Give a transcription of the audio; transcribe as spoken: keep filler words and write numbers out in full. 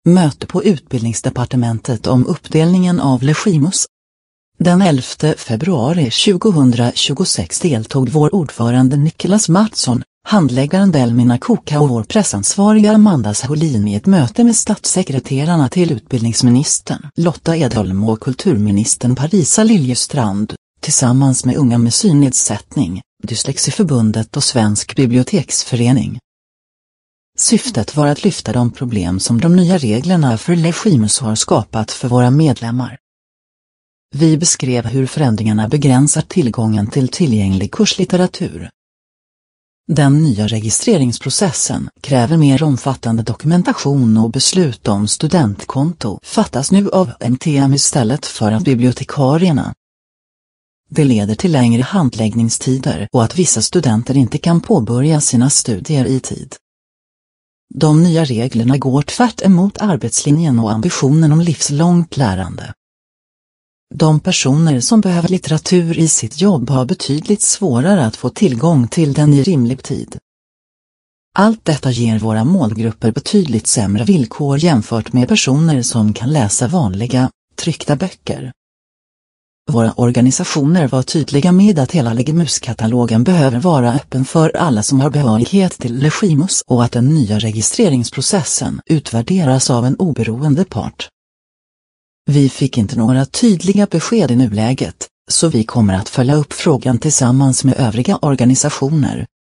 Möte på Utbildningsdepartementet om uppdelningen av Legimus. Den elfte februari tjugohundratjugosex deltog vår ordförande Niklas Mattsson, handläggaren Delmina Koka och vår pressansvariga Amanda Saholin i ett möte med statssekreterarna till utbildningsministern Lotta Edholm och kulturministern Parisa Liljestrand, tillsammans med Unga med synnedsättning, Dyslexiförbundet och Svensk biblioteksförening. Syftet var att lyfta de problem som de nya reglerna för Legimus har skapat för våra medlemmar. Vi beskrev hur förändringarna begränsar tillgången till tillgänglig kurslitteratur. Den nya registreringsprocessen kräver mer omfattande dokumentation och beslut om studentkonto fattas nu av M T M istället för av bibliotekarierna. Det leder till längre handläggningstider och att vissa studenter inte kan påbörja sina studier i tid. De nya reglerna går tvärt emot arbetslinjen och ambitionen om livslångt lärande. De personer som behöver litteratur i sitt jobb har betydligt svårare att få tillgång till den i rimlig tid. Allt detta ger våra målgrupper betydligt sämre villkor jämfört med personer som kan läsa vanliga, tryckta böcker. Våra organisationer var tydliga med att hela Legimus-katalogen behöver vara öppen för alla som har behörighet till Legimus och att den nya registreringsprocessen utvärderas av en oberoende part. Vi fick inte några tydliga besked i nuläget, så vi kommer att följa upp frågan tillsammans med övriga organisationer,